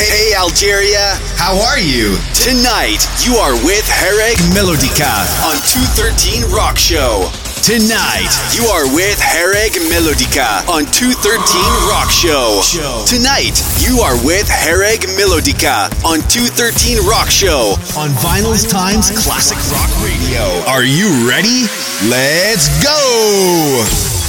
Hey Algeria, how are you? Tonight, you are with Hereg Melodica on 213 Rock Show. Tonight, you are with Hereg Melodica on 213 Rock Show. Tonight, you are with Hereg Melodica on 213 Rock Show on Vinyl's Times Classic Rock Radio. Are you ready? Let's go!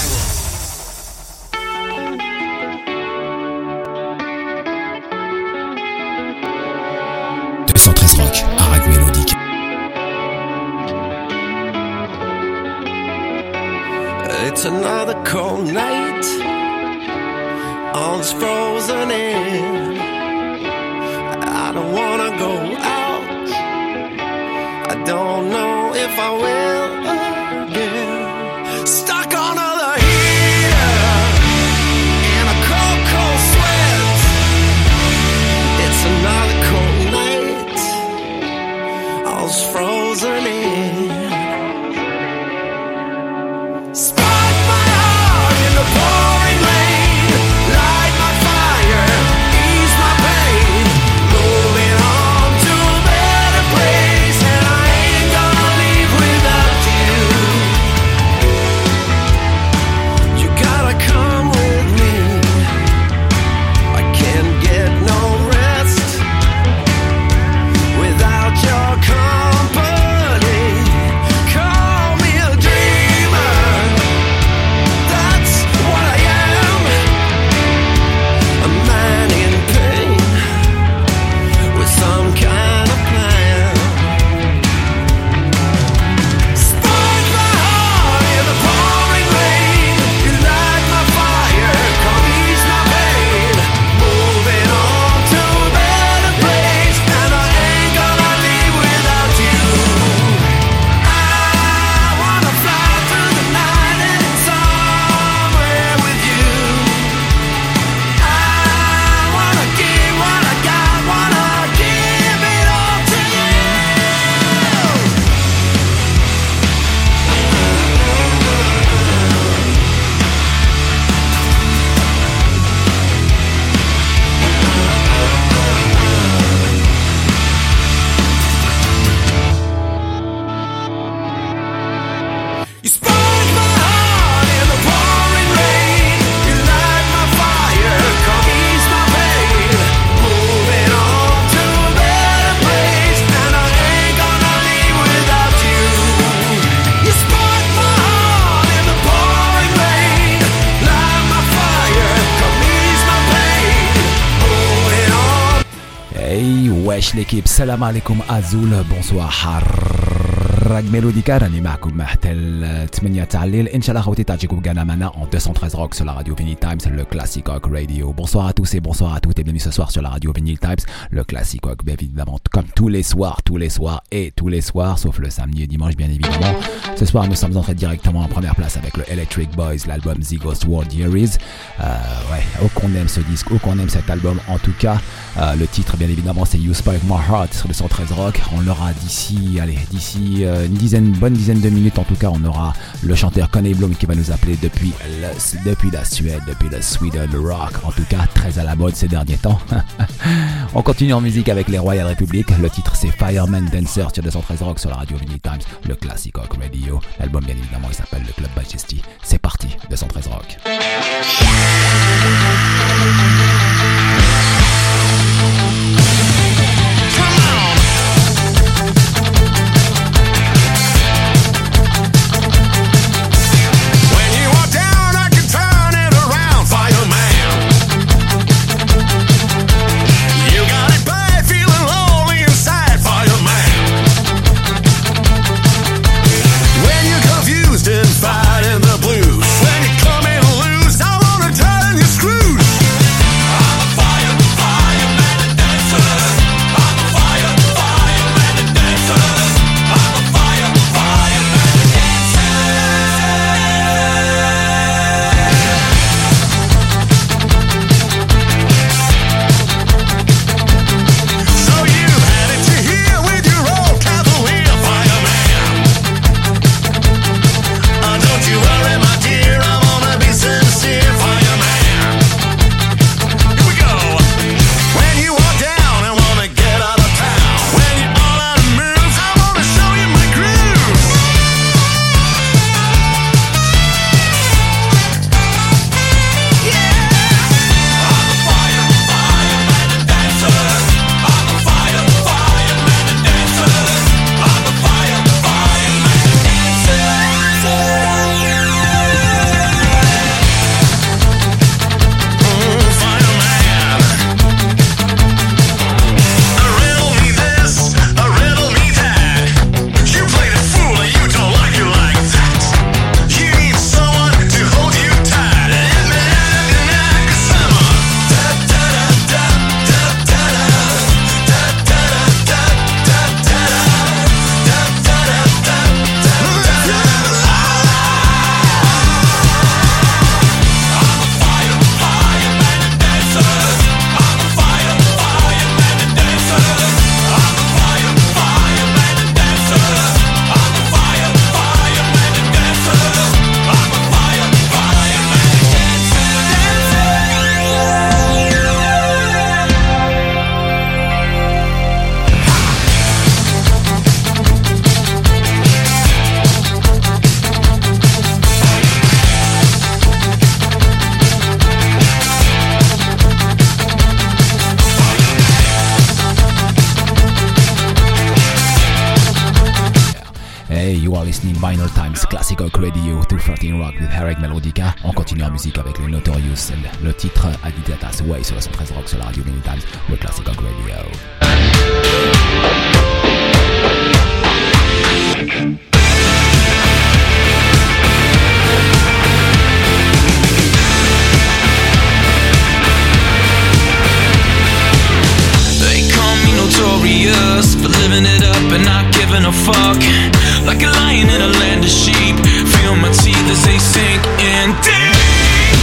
It's another cold night, all's frozen in. I don't wanna go out, I don't know if I will again. Stuck under the heater, in a cold, cold sweat. It's another cold night, all's frozen in. Pouring rain, light my fire, ease my pain, moving on to a better place, and I ain't gonna leave without you. You gotta come with me, I can't get no rest without your company. Call me a dreamer, that's what I am, a man in pain with some kind of plan. Spark my heart in the pouring rain, you light my fire, come ease my pain, moving on to a better place, and I ain't gonna leave without you. I wanna fly through the night and somewhere with you. I wanna give what I got, wanna give it all to you. You spark my heart in the pouring rain, you light my fire, come ease my pain, moving on to a better place, and I ain't gonna leave without you. You spark my heart in the pouring rain, light my fire, come ease my pain, moving on. Hey wesh l'équipe, salam alaikum Azul, bonsoir حرق ميلوديكا راني معكم حتى ال 8 تاع الليل ان شاء الله خوتي تعجبكم كاع معنا en 213 rock sur la radio Vinyl Times, le classic rock radio. Bonsoir à tous et bonsoir à toutes et bienvenue ce soir sur la radio Vinyl Times, le classic rock bien évidemment comme tous les soirs sauf le samedi et dimanche bien évidemment. Ce soir nous sommes entrés directement en première place avec le Electric Boys, l'album The Ghost World Diaries. Oh qu'on aime ce disque, oh qu'on aime cet album en tout cas. Le titre bien évidemment c'est You Spark My Heart sur le 113 rock. On l'aura d'ici une bonne dizaine de minutes en tout cas. On aura le chanteur Conny Bloom qui va nous appeler depuis la Suède, depuis le Sweden Rock, en tout cas très à la mode ces derniers temps. On continue en musique avec les Royal Republic. Le titre c'est Fireman Dancer sur 213 rock sur la radio Vinyl Times, le classic rock radio. L'album bien évidemment il s'appelle le Club Majesty. C'est parti, 213 rock. Fighting the blues when you come in loose, I wanna turn you screws. Hey, you are listening Vinyl Times Classic Rock Radio 213 Rock with Hereg Melodica. On continue en musique avec les Notorious. Le titre Adidas Way sur le 113 Rock sur la radio Vinyl Times, le Classic Rock Radio. Notorious for living it up and not giving a fuck. Like a lion in a land of sheep. Feel my teeth as they sink in deep.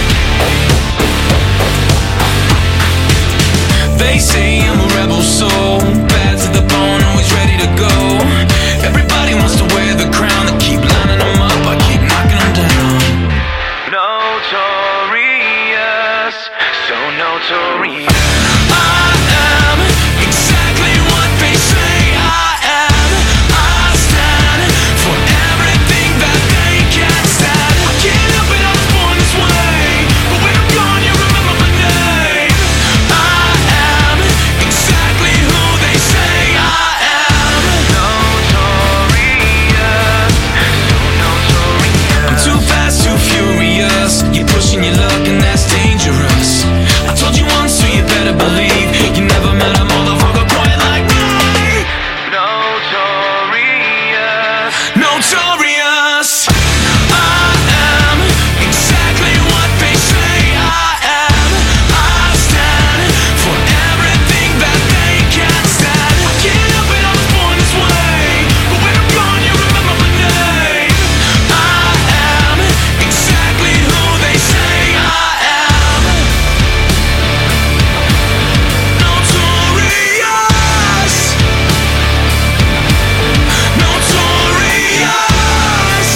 They say I'm a rebel soul, bad to the bone, always ready to go. Everybody wants to wear the crown. I keep lining them up, I keep knocking them down. Notorious, so notorious. Pushing your luck and that's dangerous. I told you once, so you better believe you never met a motherfucker quite like me. Notorious, notorious. I am exactly what they say I am. I stand for everything that they can't stand. I can't help it, I was born this way, but when I'm gone you remember my name. I am exactly who they say I am. Notorious, notorious,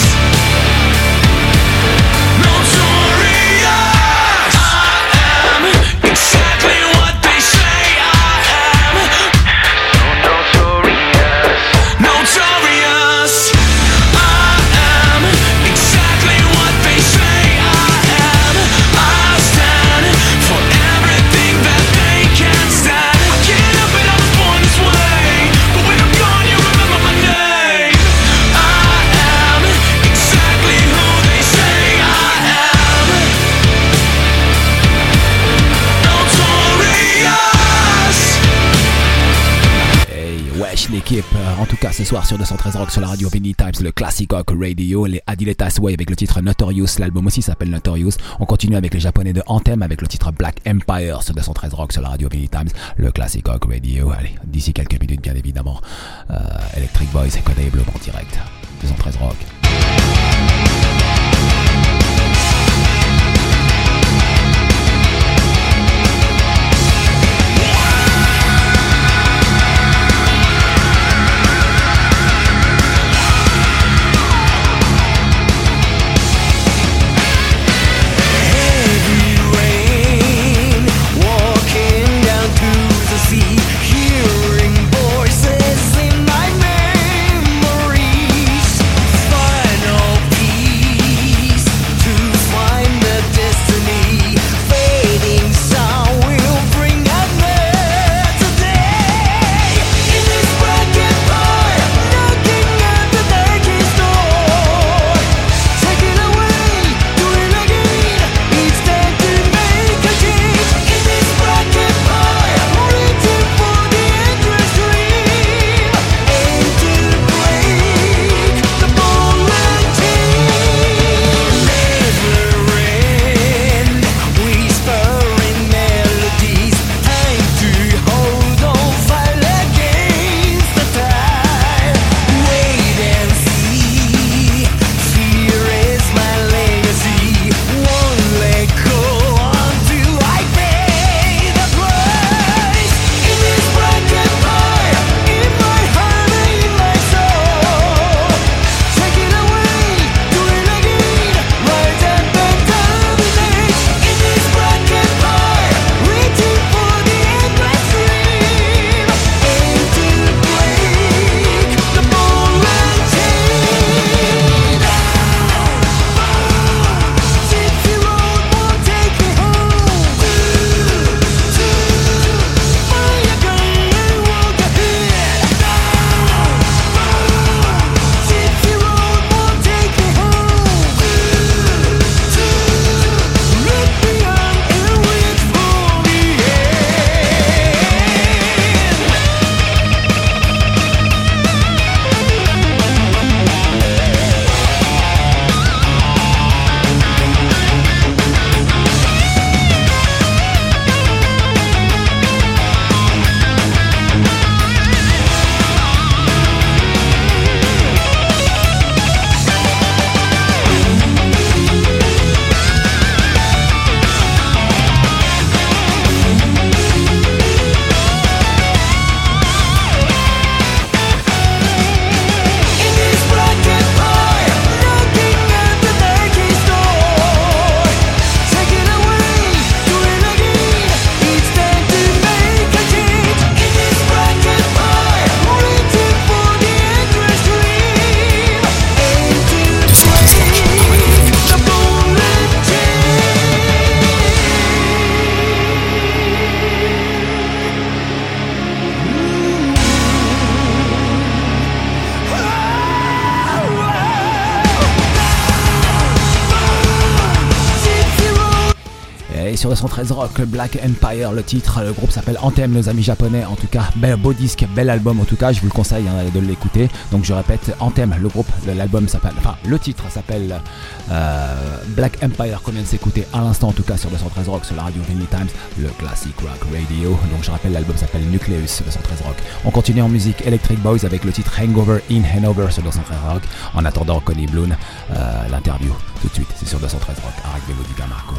notorious. I am exactly what they say I am. So notorious, notorious. I am exactly what they say I am. I stand for everything that they can't stand. I can't help it, I was born this way, but when I'm gone you remember my name. I am exactly who they say I am. Notorious. Hey, wesh l'équipe, en tout cas ce soir sur 213 Rock sur la radio Vinyl Times, le Classic Rock Radio, les Adidas Way avec le titre Notorious, l'album aussi s'appelle Notorious. On continue avec les japonais de Anthem avec le titre Black Empire sur 213 Rock sur la radio Vinyl Times, le Classic Rock Radio. Allez, d'ici quelques minutes bien évidemment, Electric Boys et Code Bleu en direct, 213 Rock. Walking down to the sea, hearing voices in my memories. Final piece. sur le 113 Rock, Black Empire, le titre, le groupe s'appelle Anthem, nos amis japonais, en tout cas, beau disque, bel album en tout cas, je vous le conseille de l'écouter. Donc je répète, Anthem, le groupe, l'album s'appelle, enfin le titre s'appelle Black Empire, qu'on vient de s'écouter à l'instant en tout cas sur le 113 Rock, sur la radio Vinyl Times, le Classic Rock Radio. Donc je rappelle, l'album s'appelle Nucleus, le 113 Rock. On continue en musique, Electric Boys avec le titre Hangover in Hanover sur le 113 Rock. En attendant Connie Bloom, l'interview tout de suite, c'est sur 213 Rock, avec Melodica Marco.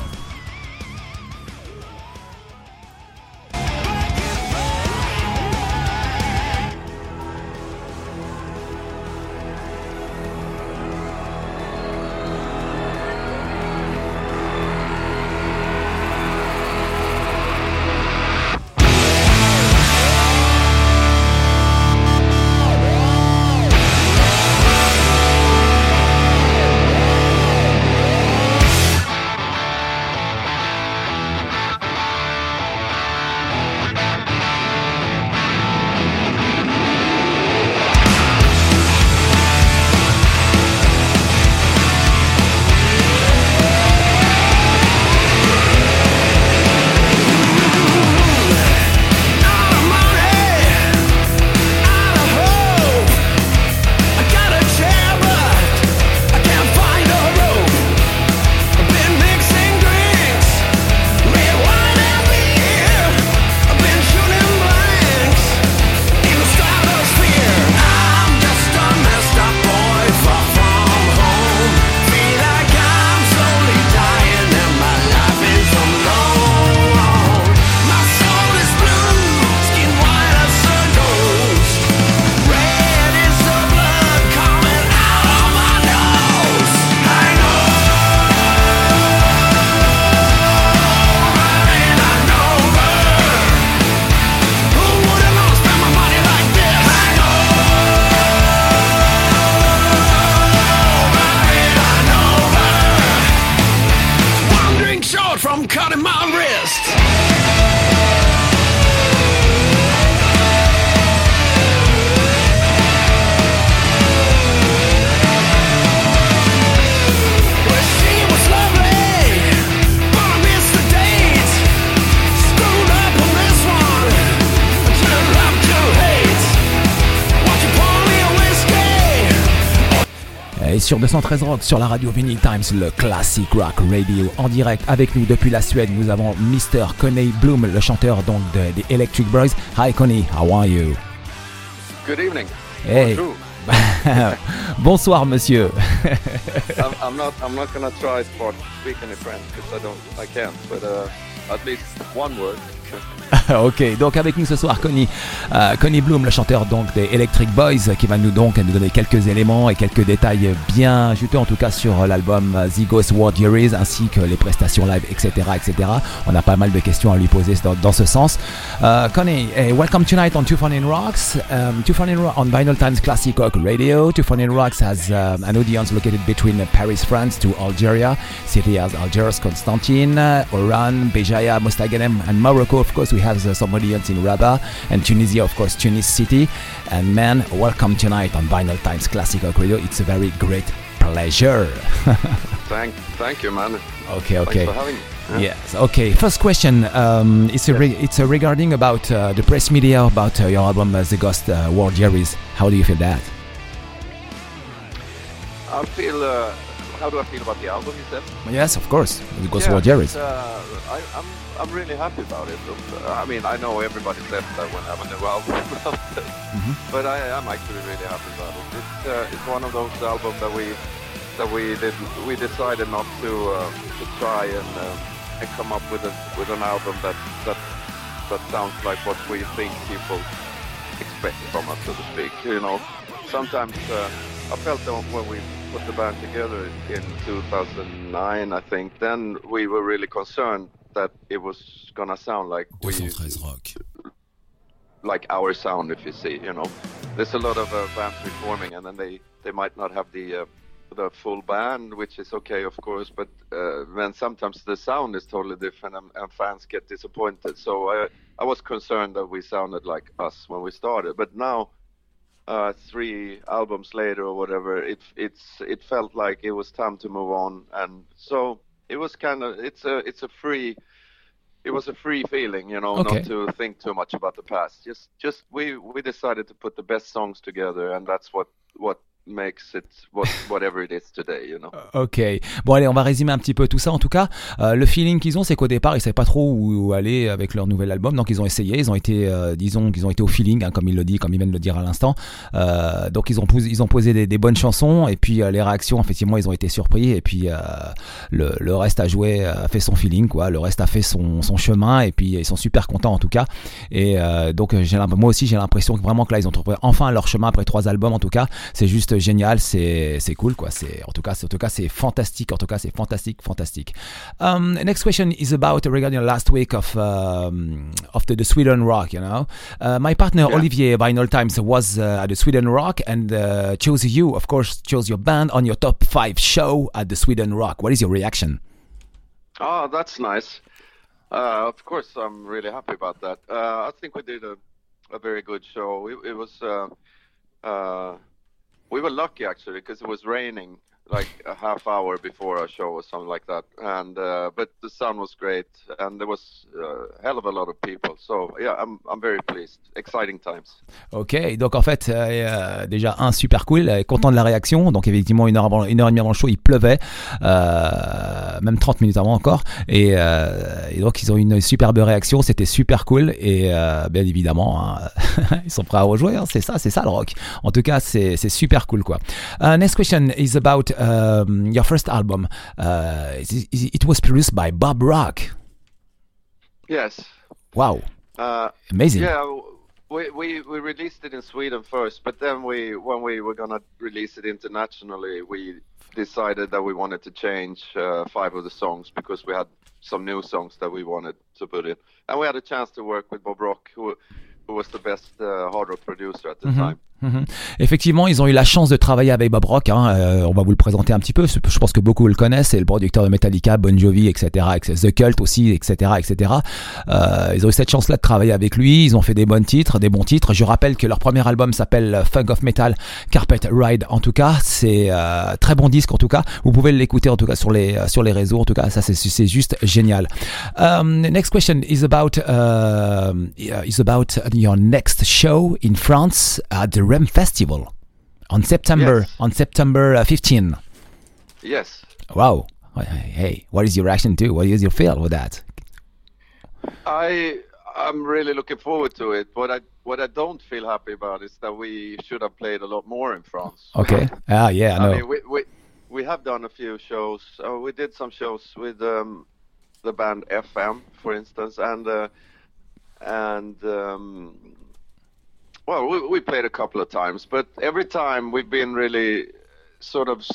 Sur 213 Rock, sur la radio Vinyl Times, le Classic Rock Radio, en direct avec nous depuis la Suède. Nous avons Mr. Connie Bloom, le chanteur donc des Electric Boys. Hi Connie, how are you? Good evening. Hey. Bonsoir monsieur. I'm not gonna try to speak any French because I can't, but at least one word. Ok, donc avec nous ce soir Connie Bloom, le chanteur donc des Electric Boys, qui va nous donner quelques éléments et quelques détails bien juteux en tout cas sur l'album The Ghost World Series ainsi que les prestations live, etc. On a pas mal de questions à lui poser dans ce sens. Connie, welcome tonight on 214 Rocks, 214 Rocks on Vinyl Times Classic Rock Radio. 214 Rocks has an audience located between Paris, France to Algeria, cities as Algiers, Constantine, Oran, Béjaïa, Mostaganem and Morocco. Of course we have some audience in Rabat and Tunisia, of course Tunis City. And man, welcome tonight on Vinyl Times Classic Rock Radio. It's a very great pleasure. Thank you, man. Okay. Thanks for having me. Yeah. Yes. Okay. First question. It's regarding about the press media about your album The Ghost World Series. How do you feel that? I feel. How do I feel about the album? You said. Yes, of course. The Ghost World Series. I'm really happy about it. I mean, I know everybody said that when having a new album, but I'm actually really happy about it. It's one of those albums that we decided not to try and come up with an album that sounds like what we think people expect from us, so to speak. You know, sometimes I felt that when we put the band together in 2009, I think, then we were really concerned that it was gonna sound like like our sound, if you see, you know. There's a lot of bands reforming, and then they might not have the full band, which is okay, of course, but then sometimes the sound is totally different, and fans get disappointed. So I was concerned that we sounded like us when we started, but now 3 albums later or whatever, it felt like it was time to move on, and so it was kind of it's a free it was a free feeling, Okay. not to think too much about the past. Just we decided to put the best songs together, and that's what makes it whatever it is today. Ok. Bon, allez, on va résumer un petit peu tout ça. En tout cas, le feeling qu'ils ont, c'est qu'au départ, ils savaient pas trop où aller avec leur nouvel album. Donc, ils ont essayé. Ils ont été, disons, qu'ils ont été au feeling, hein, comme ils viennent de le dire à l'instant. Donc, ils ont posé des bonnes chansons. Et puis, les réactions, effectivement, ils ont été surpris. Et puis, le reste a joué, a fait son feeling, quoi. Le reste a fait son chemin. Et puis, ils sont super contents, en tout cas. Et donc, moi aussi, j'ai l'impression que vraiment que là, ils ont trouvé enfin leur chemin après 3 albums, en tout cas. C'est juste génial, c'est cool, quoi. En tout cas c'est fantastique. En tout cas c'est fantastique. Next question is about regarding last week of the Sweden Rock. My partner Olivier Vinyl Times was at the Sweden Rock and chose your band on your top 5 show at the Sweden Rock. What is your reaction? Oh, that's nice. Of course, I'm really happy about that. I think we did a very good show. It was. We were lucky actually because it was raining like a half hour before our show or something like that, and but the sound was great and there was a hell of a lot of people. So yeah, I'm very pleased. Exciting times. Ok, donc en fait déjà super cool, content de la réaction. Donc effectivement 1h et demie avant le show il pleuvait, même 30 minutes avant encore, et donc ils ont eu une superbe réaction, c'était super cool et bien évidemment ils sont prêts à rejouer, hein, c'est ça le rock. En tout cas c'est super cool, quoi. Next question is about your first album. It was produced by Bob Rock. Yes. Wow. Amazing. Yeah, we released it in Sweden first, but then when we were gonna release it internationally, we decided that we wanted to change 5 of the songs because we had some new songs that we wanted to put in, and we had a chance to work with Bob Rock, who was the best hard rock producer at the time. Effectivement, ils ont eu la chance de travailler avec Bob Rock, hein. On va vous le présenter un petit peu. Je pense que beaucoup le connaissent. C'est le producteur de Metallica, Bon Jovi, etc., The Cult aussi, etc., etc. Ils ont eu cette chance-là de travailler avec lui. Ils ont fait des bons titres. Je rappelle que leur premier album s'appelle Funk of Metal, Carpet Ride. En tout cas, c'est très bon disque. En tout cas, vous pouvez l'écouter en tout cas sur les réseaux. En tout cas, ça c'est juste génial. Next question is about your next show in France at the REM Festival on September 15. Yes. Wow. Hey, what is your reaction to? What is your feel with that? I'm really looking forward to it. What I don't feel happy about is that we should have played a lot more in France. Okay. Yeah, I know. I mean, we have done a few shows. We did some shows with the band FM, for instance, and well, we played a couple of times, but every time we've been really sort of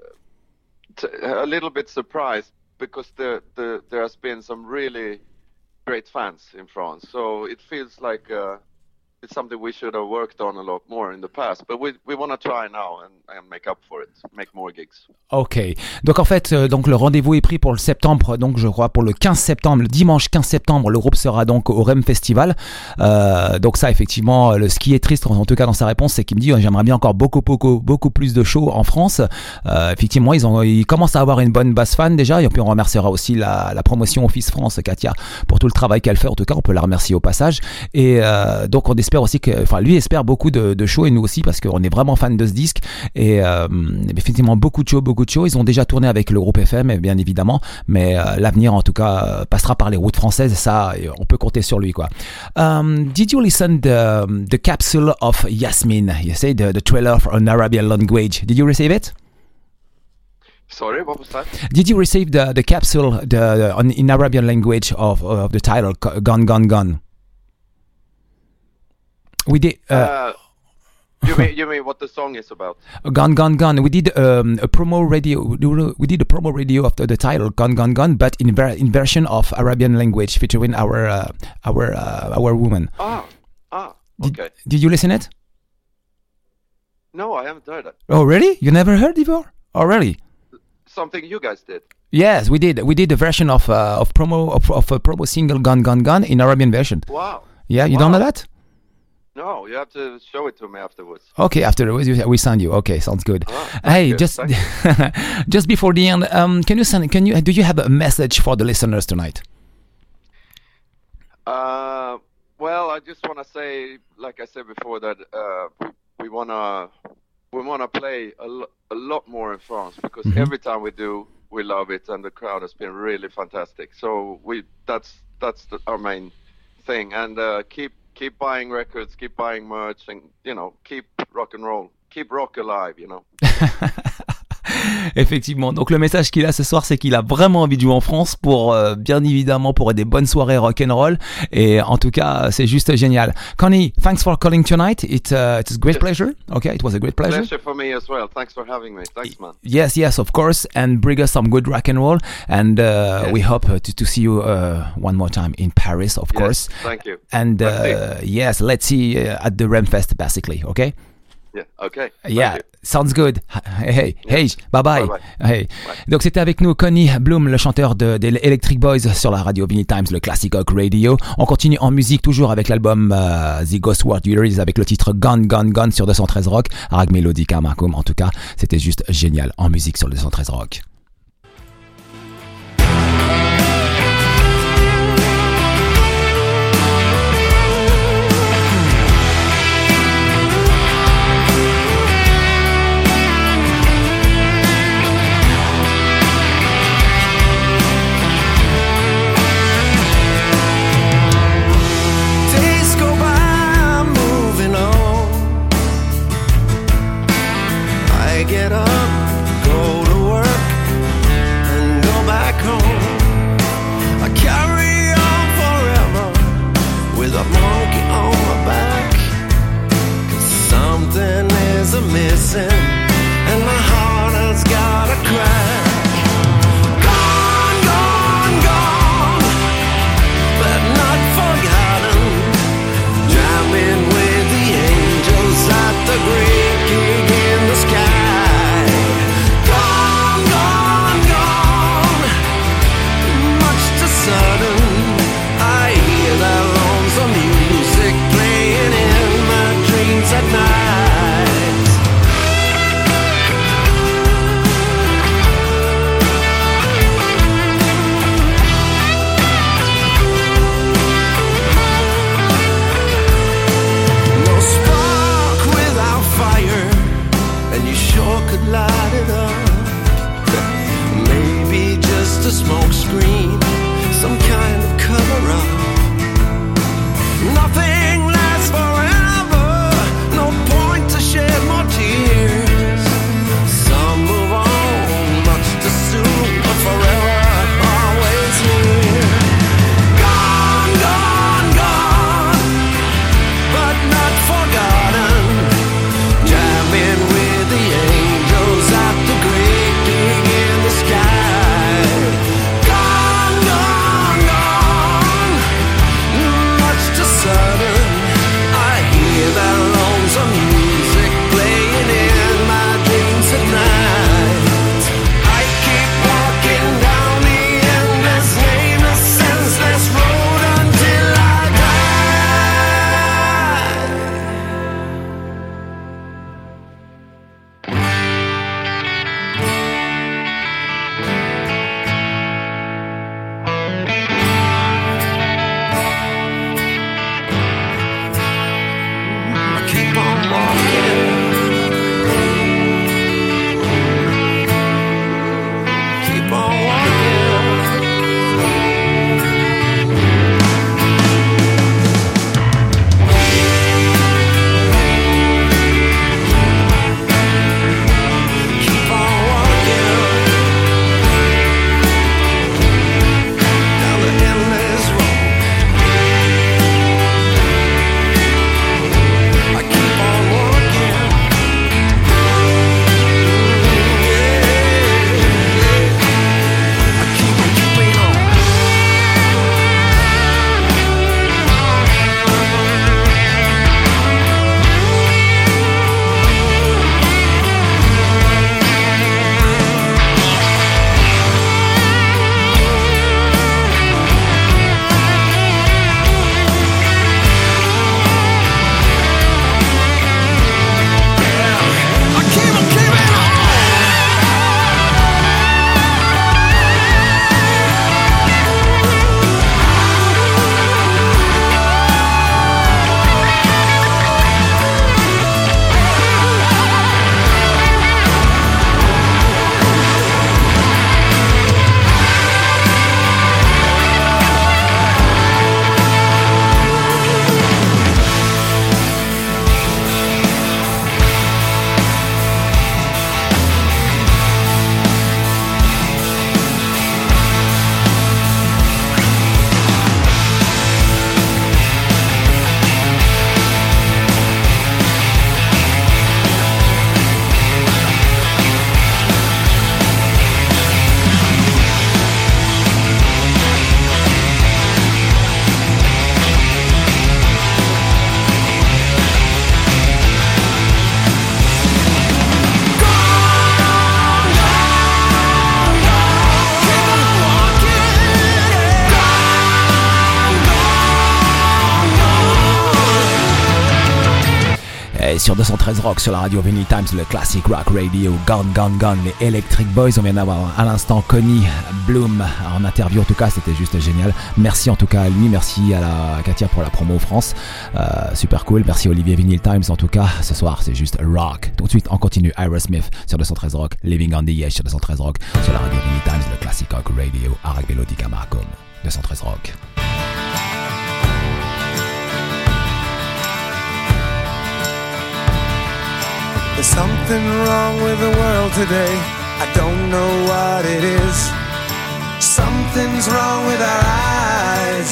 a little bit surprised because there has been some really great fans in France. So it feels like it's something we should have worked on a lot more in the past, but we want to try now and make up for it, make more gigs. Ok, donc en fait, donc le rendez-vous est pris pour le septembre, donc je crois pour le 15 septembre, le dimanche 15 septembre, le groupe sera donc au REM Festival. Donc ça, effectivement, ce qui est triste, en tout cas dans sa réponse, c'est qu'il me dit j'aimerais bien encore beaucoup plus de shows en France. Effectivement, ils commencent à avoir une bonne base fan déjà, et puis on remerciera aussi la promotion Office France, Katia, pour tout le travail qu'elle fait. En tout cas, on peut la remercier au passage. Et donc on espère aussi lui espère beaucoup de shows et nous aussi parce qu'on est vraiment fan de ce disque. Et effectivement, beaucoup de shows. Ils ont déjà tourné avec le groupe FM, bien évidemment, mais l'avenir, en tout cas, passera par les routes françaises. Et ça, on peut compter sur lui, quoi. Did you listen the capsule of Yasmin? You say the trailer for an Arabian language. Did you receive it? Sorry, what was that? Did you receive the capsule in Arabian language of the title Gone, Gone, Gone? We did. You mean what the song is about? Gone, Gone, Gone. We did a promo radio. We did a promo radio of the title Gone, Gone, Gone, but in version of Arabian language, featuring our woman. Okay. Did you listen it? No, I haven't heard it. Oh, really? You never heard before? Oh, really? Something you guys did. Yes, we did. We did a version of a promo single Gone, Gone, Gone in Arabian version. Wow. Yeah, you don't know that? No, you have to show it to me afterwards. Okay, afterwards we send you. Okay, sounds good. Hey, good. just before the end, do you have a message for the listeners tonight? Well, I just want to say, like I said before, that we wanna play a lot more in France because every time we do, we love it, and the crowd has been really fantastic. So that's our main thing, and keep buying records, keep buying merch, and keep rock and roll, keep rock alive, Effectivement. Donc le message qu'il a ce soir, c'est qu'il a vraiment envie de jouer en France pour, bien évidemment, pour des bonnes soirées rock'n'roll. Et en tout cas, c'est juste génial. Connie, thanks for calling tonight. It's a great pleasure. Okay, it was a great pleasure. Pleasure for me as well. Thanks for having me. Thanks, man. Yes, of course. And bring us some good rock and roll. And we hope to see you one more time in Paris, of course. Thank you. And let's see at the Remfest, basically. Okay. Yeah, okay. Yeah, sounds good. Hey, bye-bye. Bye-bye. Hey. Bye. Donc c'était avec nous Connie Bloom, le chanteur des Electric Boys sur la radio Vinyl Times, le Classic Rock Radio. On continue en musique toujours avec l'album The Ghost World Years avec le titre Gone, Gone, Gone sur 213 Rock. Rag Melodica, Marcum. En tout cas, c'était juste génial en musique sur le 213 Rock. Get up, go to work, Et sur 213 Rock, sur la radio Vinyl Times, le classic rock radio, Gone, Gone, Gone, les Electric Boys. On vient d'avoir à l'instant Connie Bloom en interview. En tout cas, c'était juste génial. Merci en tout cas à lui, merci à la Katia pour la promo France. Super cool. Merci Olivier Vinyl Times. En tout cas, ce soir, c'est juste rock. Tout de suite, on continue. Aerosmith sur 213 Rock, Living on the Edge sur 213 Rock, sur la radio Vinyl Times, le classic rock radio, Harag Melodica Marcom, 213 Rock. There's something wrong with the world today. I don't know what it is. Something's wrong with our eyes.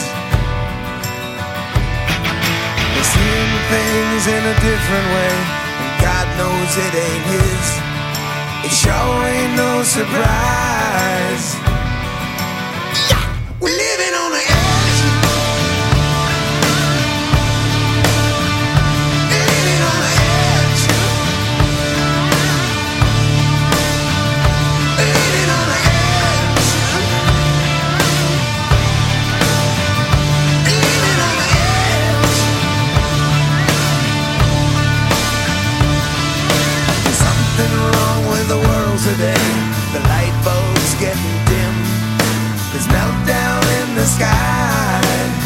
We're seeing things in a different way, and God knows it ain't His. It sure ain't no surprise. Yeah! We're living on the edge. Living on the edge. Living on the edge. Living on the edge. There's something wrong with the world today. The light bulb's getting dim. There's meltdown in the sky.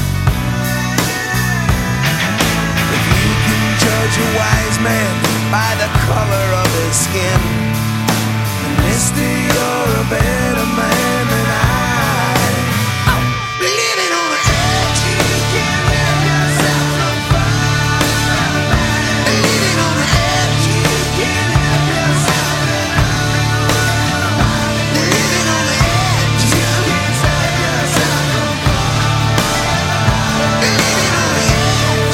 If you can judge a wise man by the color of his skin, then mister, you're a better man than I. Oh, living on the edge, you can't let yourself on fire. Living on the edge, you can't help yourself. Living on the edge, you can't stop yourself on fire. Living on the edge.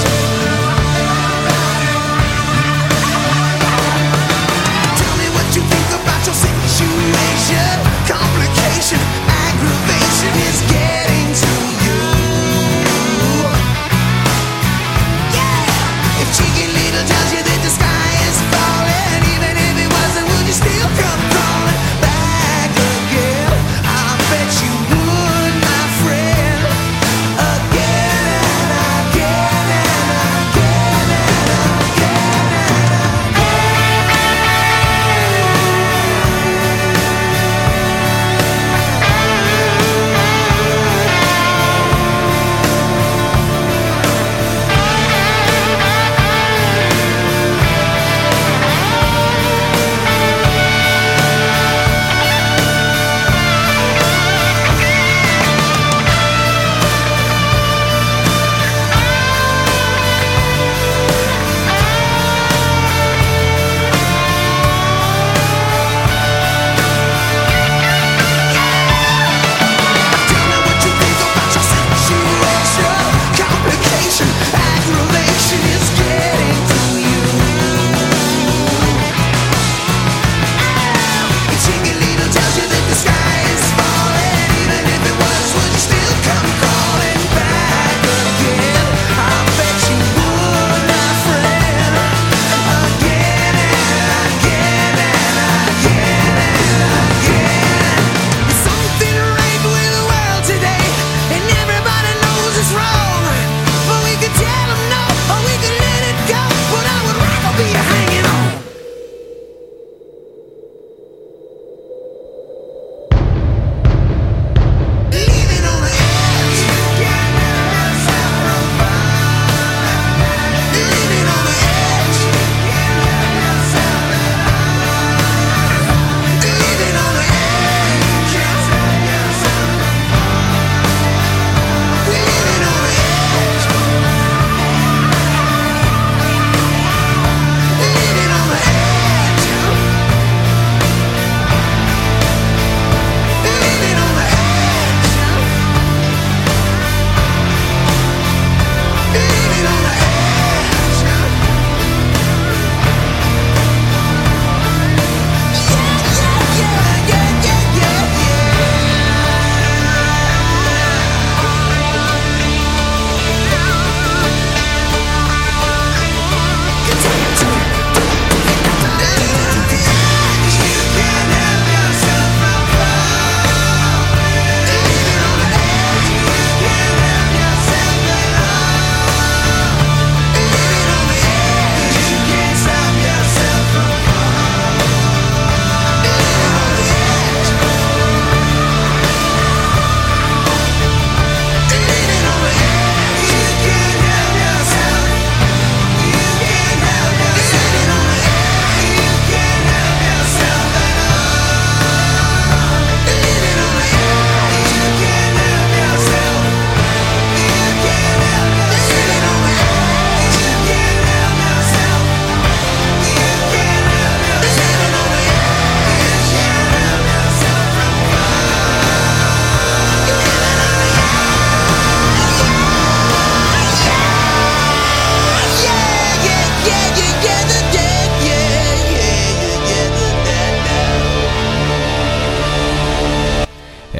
Tell me what you think about your situation. Come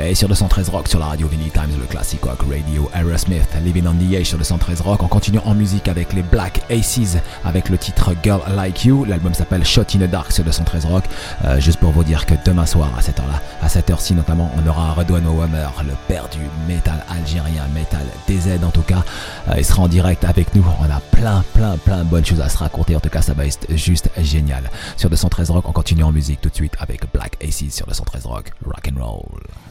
Et sur le 113 Rock sur la radio Vinny Times, le classic rock radio, Aerosmith, Living on the Edge sur le 113 Rock. On continue en musique avec les Black Aces avec le titre Girl Like You. L'album s'appelle Shot in the Dark sur le 113 Rock. Juste pour vous dire que demain soir à cette heure-là, à cette heure-ci notamment, on aura Redouane Whammer, le père du métal algérien, métal DZ en tout cas. Il sera en direct avec nous. On a plein de bonnes choses à se raconter. En tout cas, ça va être juste génial. Sur le 113 Rock, on continue en musique tout de suite avec Black Aces sur le 113 Rock. Rock and roll.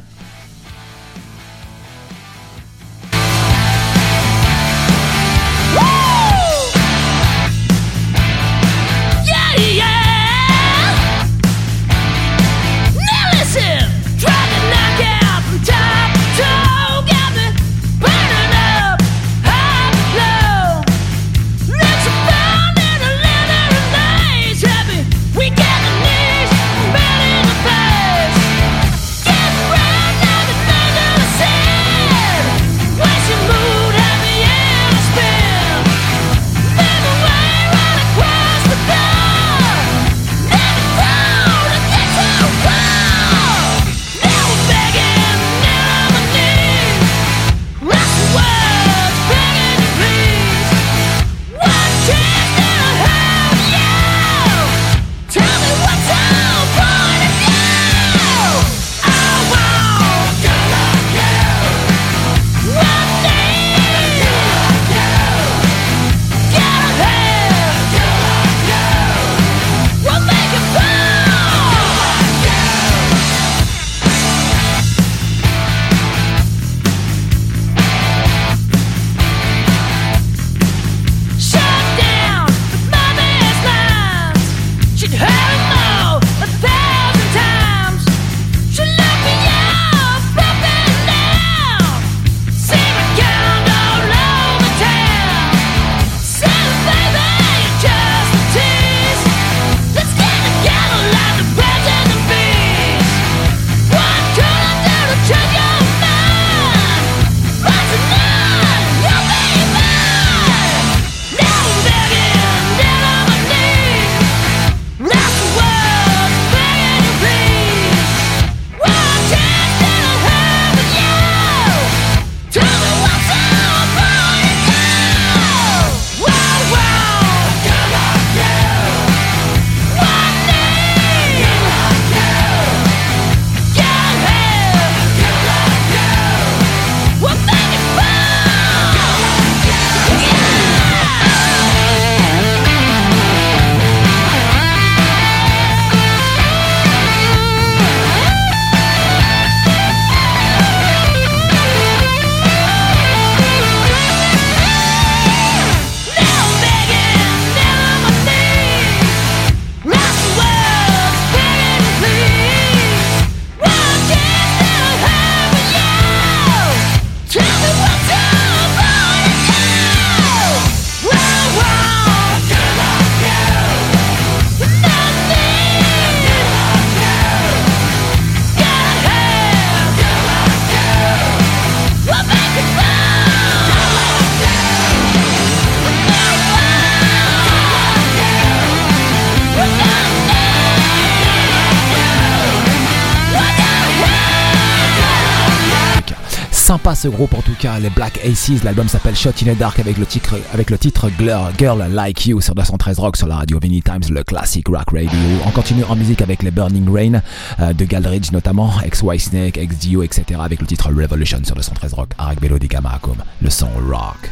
Sympa ce groupe en tout cas, les Black Aces. L'album s'appelle Shot in the Dark avec le titre Girl Like You sur 213 Rock sur la radio Vinny Times, le classic rock radio. On continue en musique avec les Burning Rain de Galdridge notamment, ex-Whitesnake, ex-Dio, etc. avec le titre Revolution sur 213 Rock. Arak Melodica Mahakum, le son rock.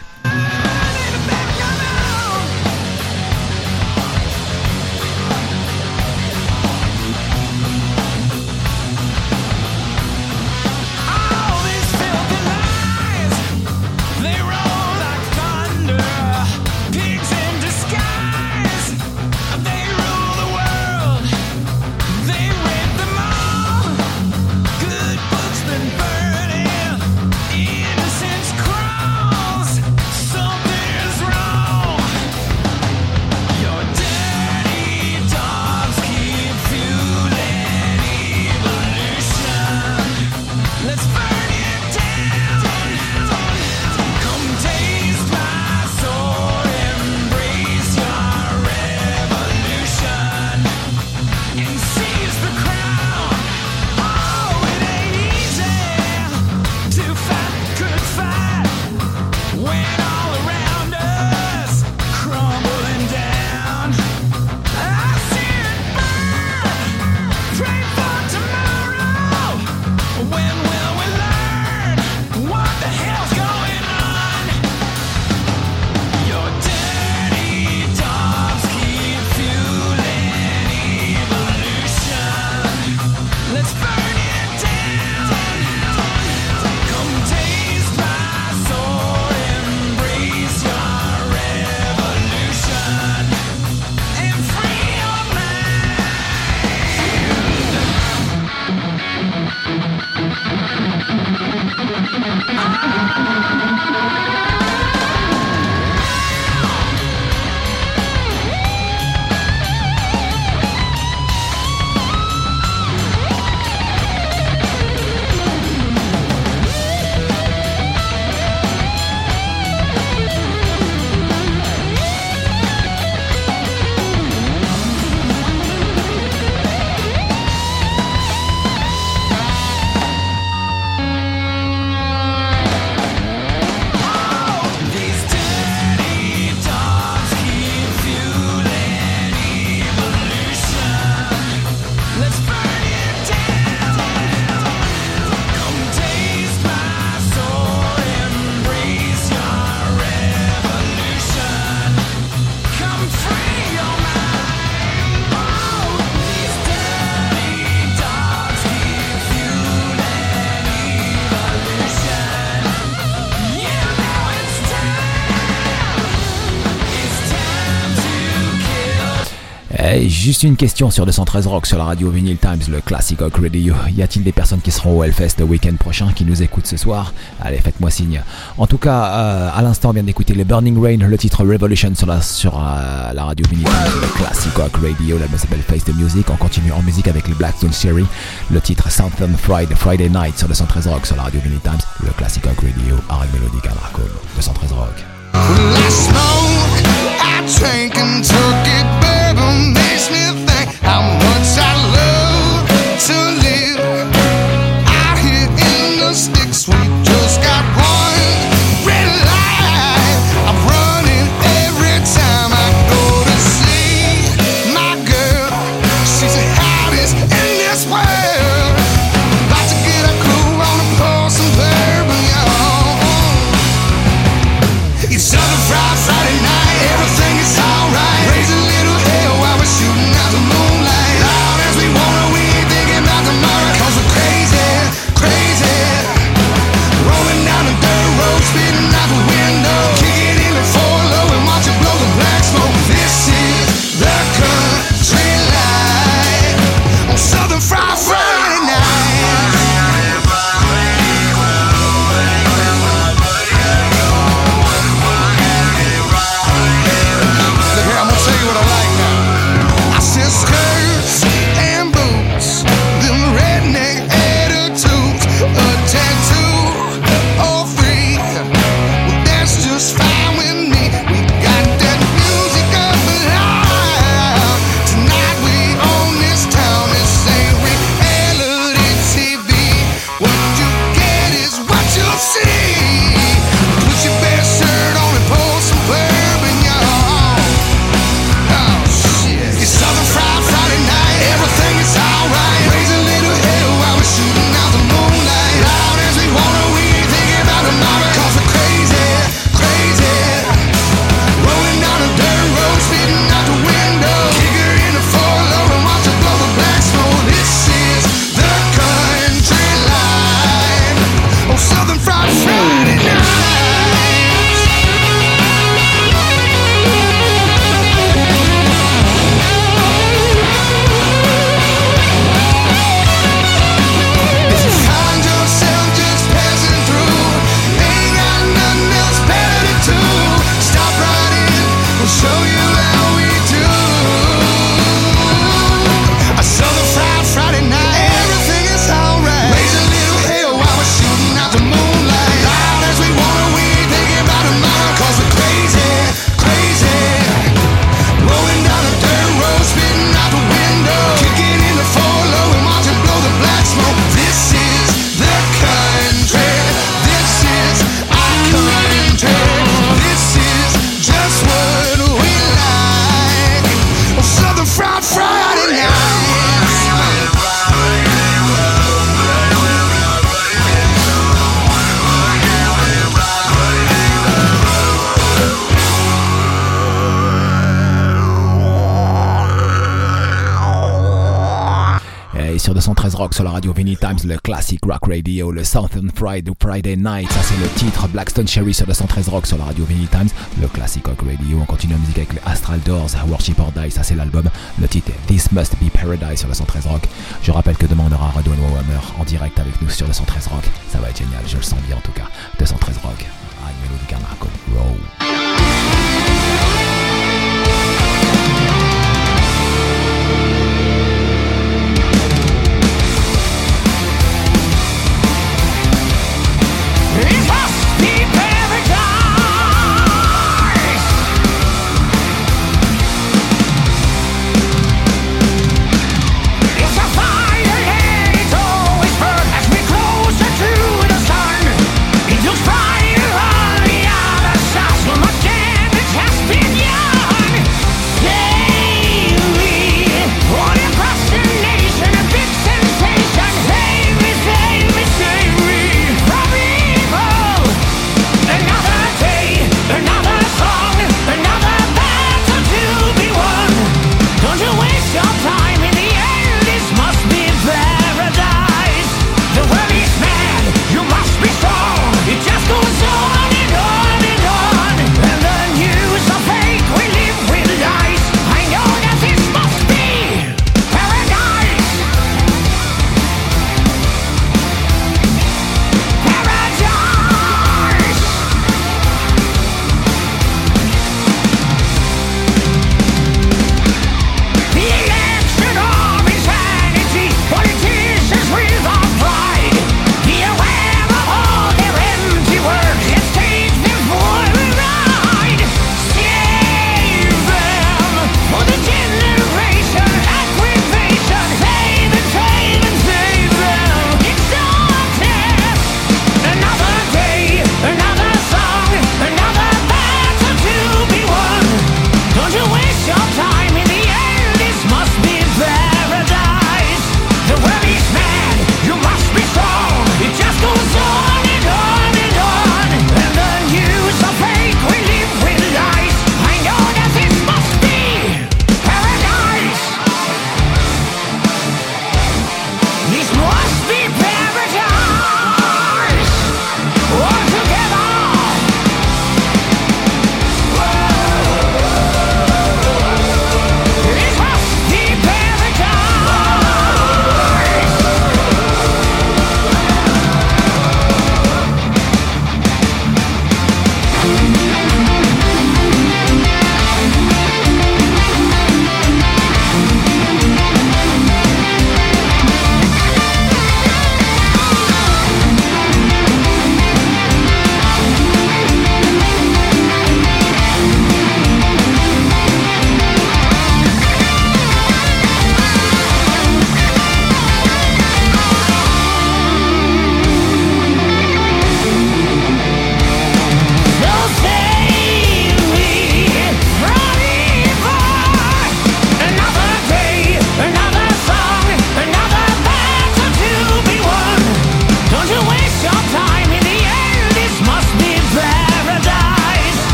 Something Hey, juste une question sur 213 Rock sur la radio Vinyl Times, le Classic Rock Radio. Y a-t-il des personnes qui seront au Hellfest le week-end prochain qui nous écoutent ce soir? Allez, faites-moi signe. En tout cas, à l'instant, on vient d'écouter le Burning Rain, le titre Revolution sur la radio Vinyl Times, le Classic Rock Radio. L'album s'appelle Face the Music. On continue en musique avec le Blackstone Cherry, le titre Southern Friday Night sur 213 Rock sur la radio Vinyl Times, le Classic Rock Radio. Harry Melodica Marco, 213 Rock. Well, I smoke, I drink and Kentucky bourbon makes me think how much I love to live out here in the sticks. We just got one red light. I'm running every time I go to see my girl. She's the hottest in this world. About to get a clue on and pour some bourbon, y'all. It's Southern Friday night, everything is alright. Raise a little hell while we're shooting out the moonlight. Loud as we wanna, we ain't thinking about tomorrow. Cause we're crazy, crazy. Rolling down the dirt road, spitting out the window. Kick it in the four-low and watch it blow the black smoke. This is the country life on Southern Friday night. Tell you what I like now. I said skirts and boots, them redneck attitudes, a tattoo or three. Well, that's just fine with me. We got that music up loud. Tonight we own this town. This ain't reality TV. What you get is what you see. Put your best shirt on and pour some bourbon, y'all. It's Southern Friday night, everything is alright. Raise a little hell while we're shooting out the moonlight. Loud as we wanna, we ain't thinking about tomorrow. Cause we're crazy, crazy. Rolling down a dirt road, spitting out the window. Kick her in the four-low and watch her blow the black smoke. This is the country life on Southern Friday night. Show you how we do. A Southern Friday night, everything is alright. Raise a little hell while we're shooting out the moonlight. Loud as we wanna, we ain't thinking about tomorrow. Cause we're crazy, crazy. Rolling down a dirt road, spitting out the window. Kicking in the four-low and watch it blow the black smoke. This is the country. This is our country. This is just what we like. On Southern Friday night. Et sur 213 Rock sur la radio Vinyl Times, le Classic Rock Radio, le Southern Friday Night, ça c'est le titre. Blackstone Cherry sur 213 Rock sur la radio Vinyl Times, le Classic Rock Radio. On continue en musique avec les Astral Doors, Worship or Die, ça c'est l'album. Le titre This Must Be Paradise sur 213 Rock. Je rappelle que demain on aura Redouane Whammer en direct avec nous sur 213 Rock. Ça va être génial, je le sens bien en tout cas. 213 Rock, avec Melodica Marco, Row. It must be paradise. It's a fire and it always burns as we closer to the sun. It looks brighter on the other side, so much damage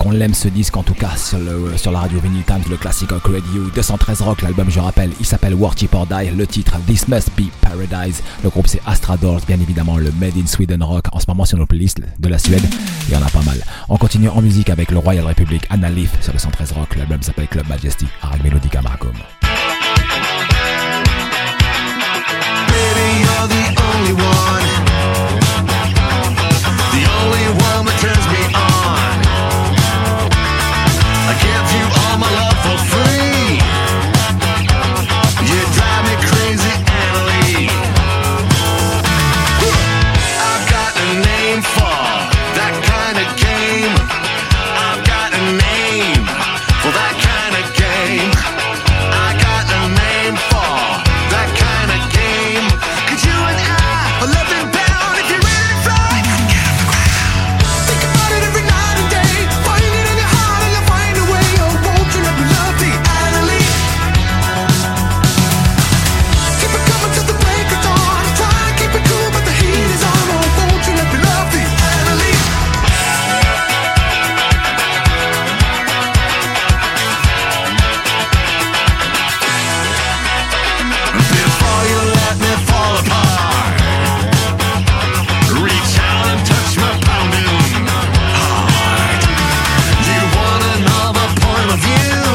qu'on l'aime ce disque en tout cas sur la radio Vinyl Times, le classique Rock Radio 213 Rock. L'album, je rappelle, il s'appelle Worship or Die. Le titre This Must Be Paradise. Le groupe c'est Astrador, bien évidemment le Made in Sweden Rock. En ce moment sur nos playlists de la Suède, il y en a pas mal. On continue en musique avec le Royal Republic, Anna Leaf sur le 113 Rock. L'album s'appelle Club Majesty. Arag Melodica Marcom. Baby, you're the only one. The only one that turns me on. I give you all my love for free. You drive me crazy, Annalie. I've got a name for that kind of game. I've got a name for that kind of game. I got a name for that kind of game. 'Cause you and I are loving bound. If you're ready to fly, get off the ground. Think about it every night and day. Find it in your heart and you'll find a way. Oh, won't you let me love the Annalie? Keep it coming till the break of dawn. Try and keep it cool, but the heat is on. Oh, won't you let me love the Annalie? Before you let me fall apart, reach out and touch my pounding heart. You want another point of view,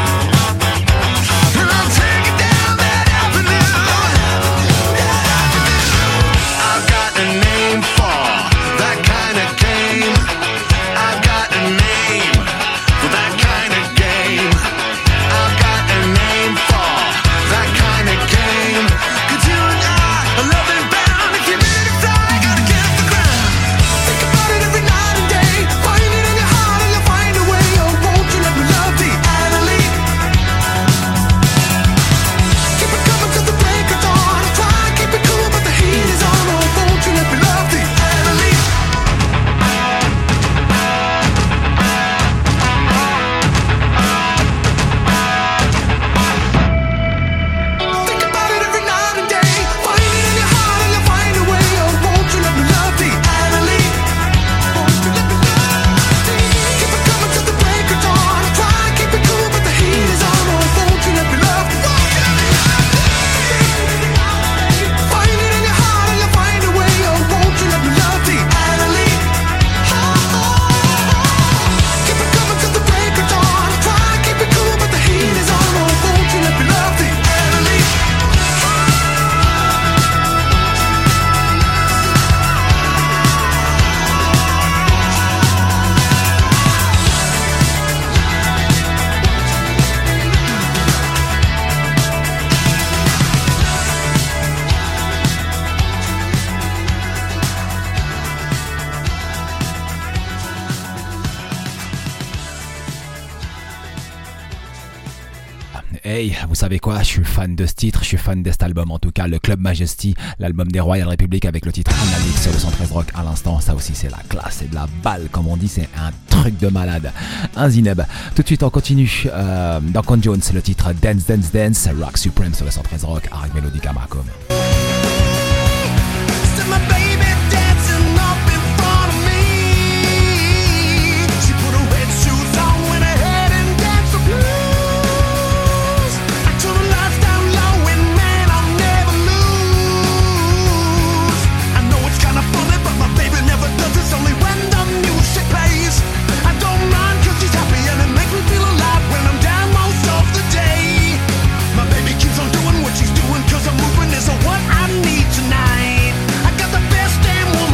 and I'll take it down that avenue. I've got a name for that kind of game. I've got a name for that kind of game. I've got a name for that kind of game. 'Cause you and I are loving bound. If you're ready to fly, gotta get off the ground. Think about it every night and day. Find it in your heart and you'll find a way. Oh, won't you let me love the Annalie? Keep it coming till the break of dawn. Try and keep it cool, but the heat is on. Oh, won't you let me love the Annalie? Think about it every night and day. Find it in your heart and you'll find a way. Oh, won't you let me love the Annalie? Won't you let me love the? Keep it coming till the break of dawn. Try and keep it cool, but the heat is on. Oh, won't you let me love the? Find it in your heart and you'll find a way. Oh, won't you let me love the Annalie? Keep it coming till the break of dawn. Try and keep it cool, but the heat is on. Oh, won't you let me love the Annalie? Hey, vous savez quoi, je suis fan de ce titre, je suis fan de cet album en tout cas, le Club Majesty, l'album des Royal Republic avec le titre Analyse sur le 113 Rock à l'instant. Ça aussi c'est la classe, c'est de la balle comme on dit, c'est un truc de malade. Un Zineb. Tout de suite on continue dans Con Jones, le titre Dance Dance Dance, Rock Supreme sur le 113 Rock, Arag Melodica Marcom. See my baby dancing up in front of me. She put her red shoes on, went ahead and danced the blues. I turn the lights down low and man, I'll never lose. I know it's kinda funny, but my baby never does this, only when the music plays. I don't mind 'cause she's happy and it makes me feel alive when I'm down most of the day. My baby keeps on doing what she's doing 'cause I'm moving is what I need tonight. I got the best damn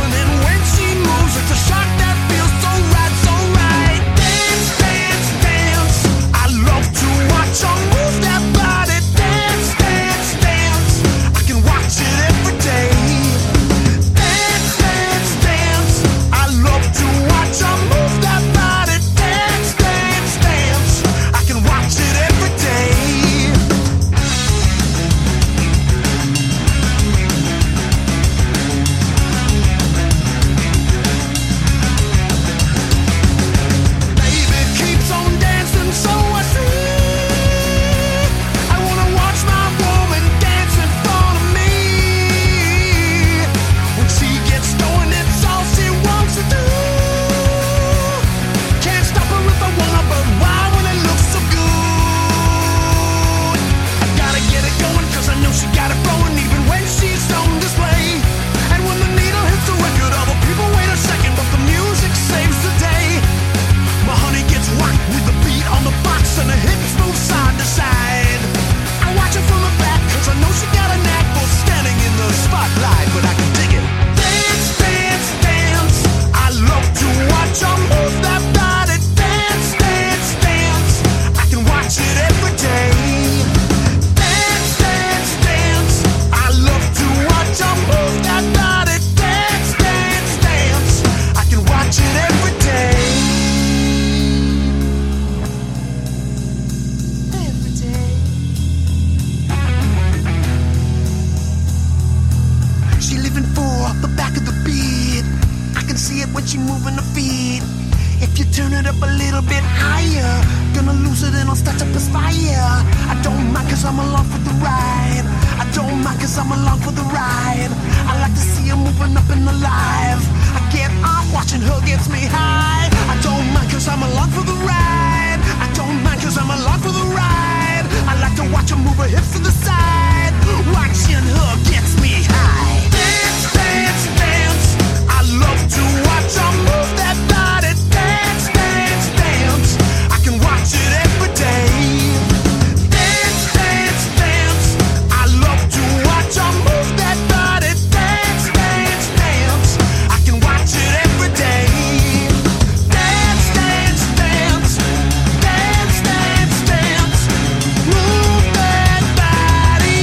it up a little bit higher. Gonna lose it and I'll start to perspire. I don't mind cause I'm along for the ride. I don't mind cause I'm along for the ride. I like to see her moving up and alive. I get off watching her gets me high. I don't mind cause I'm along for the ride. I don't mind cause I'm along for the ride. I like to watch her move her hips to the side. Watching her gets me high. Dance, dance, dance. I love to watch her move that body. Dance, dance, dance. I can watch it every day. Dance, dance, dance. I love to watch her move that body. Dance, dance, dance. I can watch it every day. Dance, dance, dance. Dance, dance, dance. Move that body,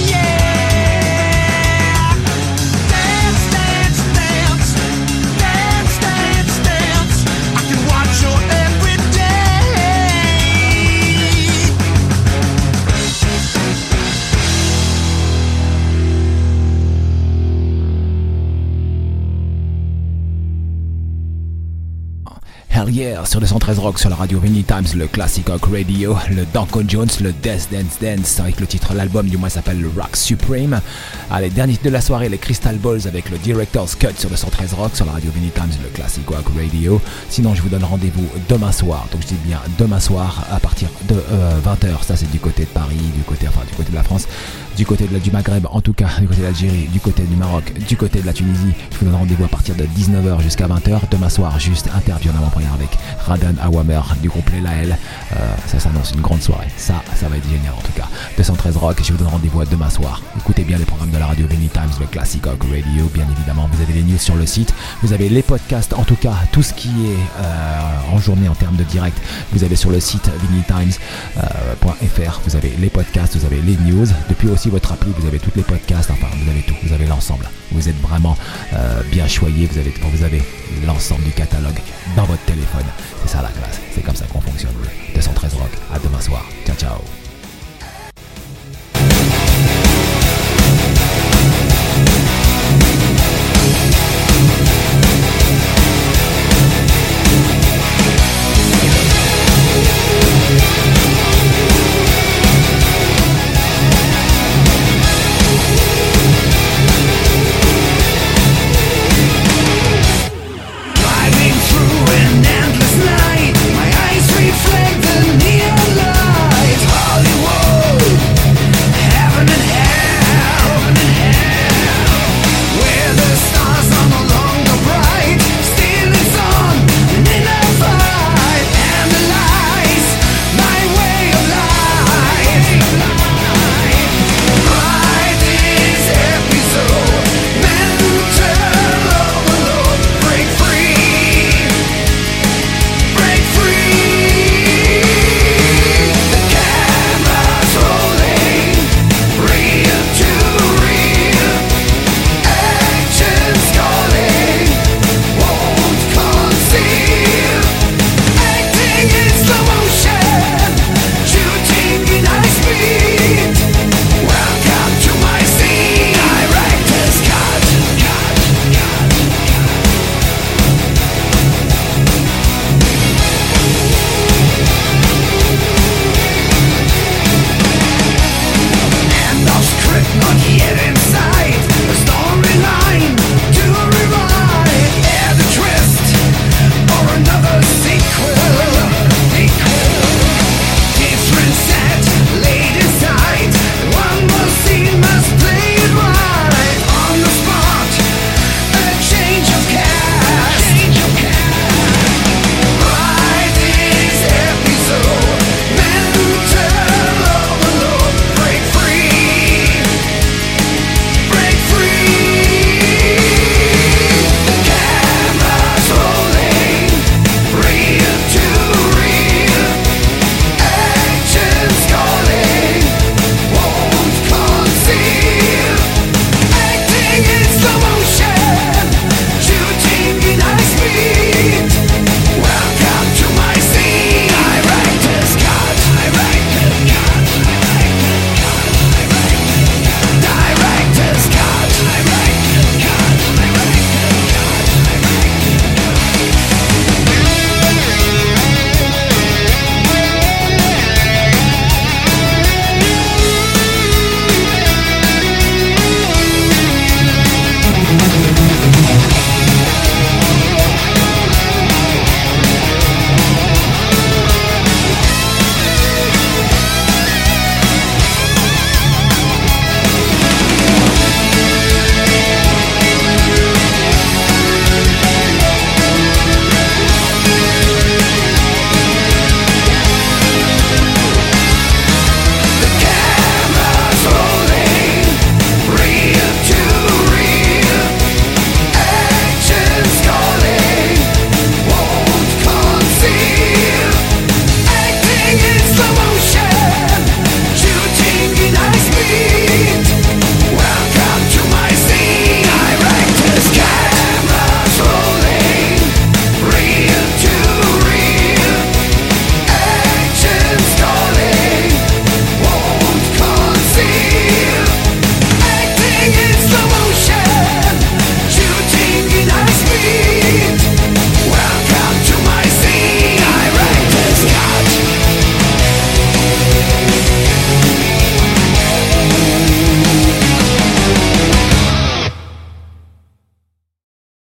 yeah. Dance, dance, dance. Dance, dance, dance. I can watch her every day. Hell yeah, sur le 113 Rock, sur la radio Vinny Times, le Classic Rock Radio, le Duncan Jones, le Death Dance Dance, avec le titre, l'album du mois s'appelle Rock Supreme. Allez, dernier de la soirée, les Crystal Balls avec le Director's Cut sur le 113 Rock, sur la radio Vinny Times, le Classic Rock Radio. Sinon, je vous donne rendez-vous demain soir, donc je dis bien demain soir, à partir de 20h, ça c'est du côté de Paris, du côté de la France, du côté du Maghreb, en tout cas, du côté de l'Algérie, du côté du Maroc, du côté de la Tunisie. Je vous donne rendez-vous à partir de 19h jusqu'à 20h. Demain soir, juste interview en avant-première avec Radan Awamer du groupe Les Laël. Ça s'annonce une grande soirée. Ça va être génial en tout cas. 213 Rock, je vous donne rendez-vous à demain soir. Écoutez bien les programmes de la radio Vinny Times, le Classic Rock Radio, bien évidemment. Vous avez les news sur le site, vous avez les podcasts, en tout cas tout ce qui est en journée en termes de direct. Vous avez sur le site vinnytimes.fr, vous avez les podcasts, vous avez les news. Depuis aussi votre appli, vous avez tous les podcasts, enfin vous avez tout, vous avez l'ensemble. Vous êtes vraiment bien choyé, vous avez l'ensemble du catalogue dans votre téléphone. C'est ça la classe, c'est comme ça qu'on fonctionne. 213 Rock, à demain soir. Ciao ciao.